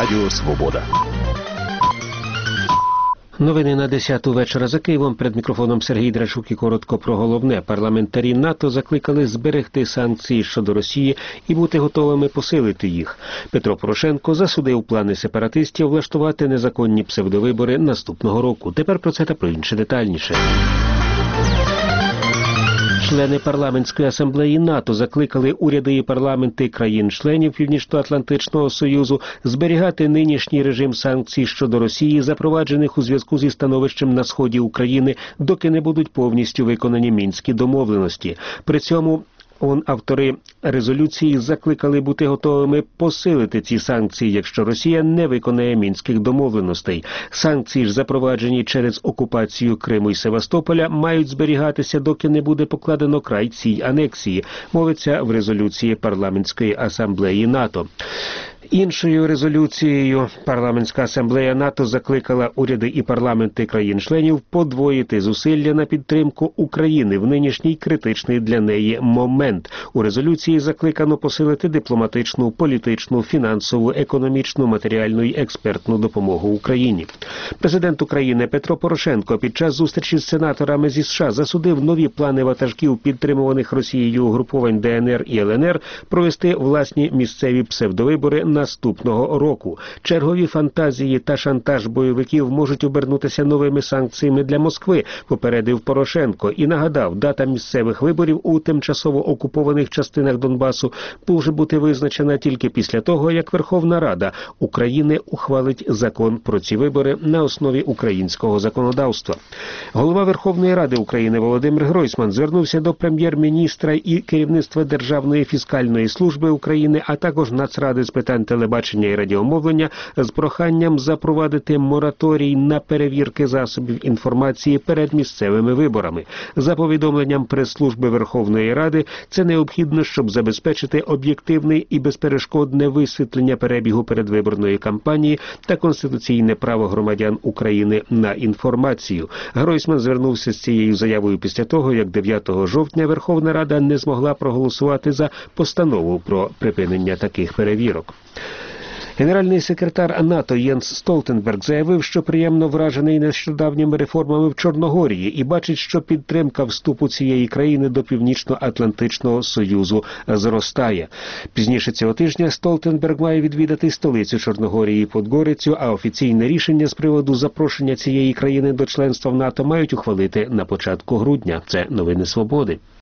Радіо Свобода. Новини на 10-ту вечора за Києвом. Перед мікрофоном Сергій Драчук і коротко про головне. Парламентарі НАТО закликали зберегти санкції щодо Росії і бути готовими посилити їх. Петро Порошенко засудив плани сепаратистів влаштувати незаконні псевдовибори наступного року. Тепер про це та про інше детальніше. Члени парламентської асамблеї НАТО закликали уряди і парламенти країн-членів Північно-Атлантичного Союзу зберігати нинішній режим санкцій щодо Росії, запроваджених у зв'язку зі становищем на сході України, доки не будуть повністю виконані Мінські домовленості. При цьому автори резолюції закликали бути готовими посилити ці санкції, якщо Росія не виконає Мінських домовленостей. Санкції ж, запроваджені через окупацію Криму і Севастополя, мають зберігатися, доки не буде покладено край цій анексії, мовиться в резолюції парламентської асамблеї НАТО. Іншою резолюцією парламентська асамблея НАТО закликала уряди і парламенти країн-членів подвоїти зусилля на підтримку України в нинішній критичний для неї момент. У резолюції закликано посилити дипломатичну, політичну, фінансову, економічну, матеріальну і експертну допомогу Україні. Президент України Петро Порошенко під час зустрічі з сенаторами зі США засудив нові плани ватажків підтримуваних Росією угруповань ДНР і ЛНР провести власні місцеві псевдовибори наступного року. Чергові фантазії та шантаж бойовиків можуть обернутися новими санкціями для Москви, попередив Порошенко і нагадав, дата місцевих виборів у тимчасово окупованих частинах Донбасу може бути визначена тільки після того, як Верховна Рада України ухвалить закон про ці вибори на основі українського законодавства. Голова Верховної Ради України Володимир Гройсман звернувся до прем'єр-міністра і керівництва Державної фіскальної служби України, а також Нацради з питань телебачення і радіомовлення з проханням запровадити мораторій на перевірки засобів інформації перед місцевими виборами. За повідомленням прес-служби Верховної Ради, це необхідно, щоб забезпечити об'єктивне і безперешкодне висвітлення перебігу передвиборної кампанії та конституційне право громадян України на інформацію. Гройсман звернувся з цією заявою після того, як 9 жовтня Верховна Рада не змогла проголосувати за постанову про припинення таких перевірок. Генеральний секретар НАТО Єнс Столтенберг заявив, що приємно вражений нещодавніми реформами в Чорногорії і бачить, що підтримка вступу цієї країни до Північно-Атлантичного Союзу зростає. Пізніше цього тижня Столтенберг має відвідати столицю Чорногорії Подгорицю, а офіційне рішення з приводу запрошення цієї країни до членства в НАТО мають ухвалити на початку грудня. Це новини Свободи.